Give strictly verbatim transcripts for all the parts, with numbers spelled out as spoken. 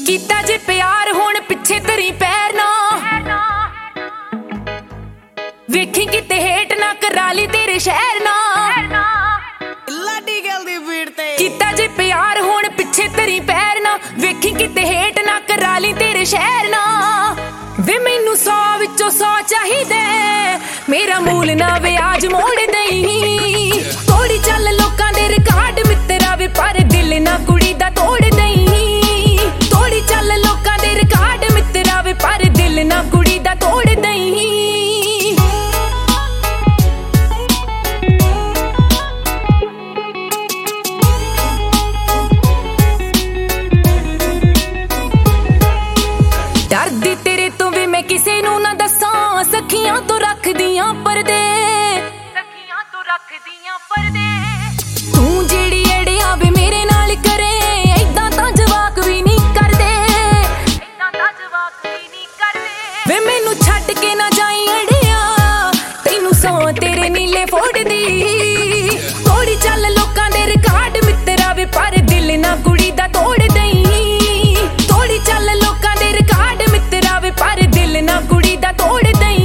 कीता जे प्यार हुण पिछे तरी पैर ना वेखी किते हेट ना कराली तेरे शहर ना कीता जे प्यार हुण पिछे तरी पैर ना वेखी किते हेट ना कराली तेरे शहर ना वे मैनू सौ विचों सौ चाहिदे मेरा मूल ना व्याज मोड़ दई थोड़ी चल लोकां दे रिकॉर्ड मित्रा वे पर दिल ना कुड़ी दा तोड़ दई थोड़ी चल लोकां दे रिकॉर्ड मित्रा वे पर दिल ना कुड़ी दा तोड़ दई डरदी तेरे तो भी मैं किसे नू ना दसां सखियां तो रख दियां पर्दे सखियां तो रख दियां पर्दे तू जेड़ी अड़िया वे मेरे नाल करे ऐदां तां जवाक भी नहीं करदे ऐदां तां जवाक भी नहीं करदे वे मैनू छड्ड के ना जाई अड़िया तैनू सौ तेरे नीले फोड़ दी थोड़ी चल लोकां दे रिकॉर्ड मित्रा वे पर दिल ना कुड़ी दा तोड़ दई थोड़ी चल लोकां दे रिकॉर्ड मित्रा वे पर दिल ना कुड़ी दा तोड़ दई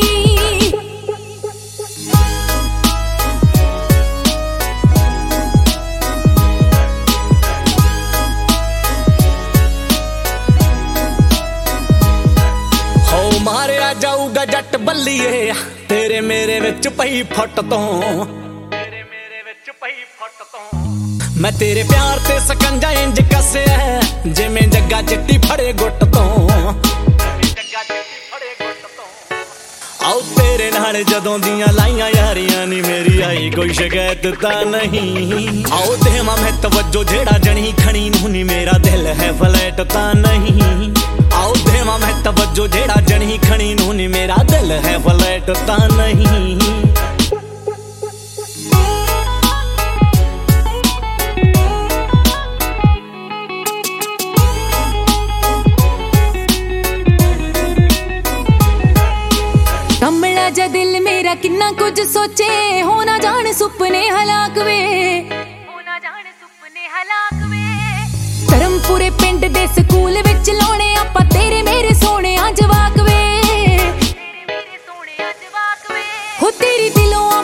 हो मारिया जाऊगा जट बल्लीए तेरे मेरे विच पई फुट तो तेरे मेरे विच पई फुट तो मैं तेरे प्यार ते सकंजा इंज कसिया जिवें जग्गा चिट्टी फड़े गुट तो जग्गा चिट्टी फड़े गुट तो आओ तेरे नाल जदों दियां लाइयां यारियां नी मेरी आई कोई शिकायत तां नहीं आओ देवां मैं तवज्जो जेड़ा जणी खणी नूं नी मेरा दिल है फ्लैट तां नहीं आओ देवां मैं तवज्जो जेड़ा जणी खणी नूं नी मेरा दिल है फ्लैट तां नहीं कमला जा दिल मेरा किन्ना कुछ सोचे हो ना जान सुपने हलाक वे हो ना जान सुपने हलाक वे धर्मपुरे पिंड दे स्कूल विच लाउणे आपां तेरे मेरे सोहणे जवाक वे तेरे मेरे सोहणे जवाक वे हो तेरी दिलों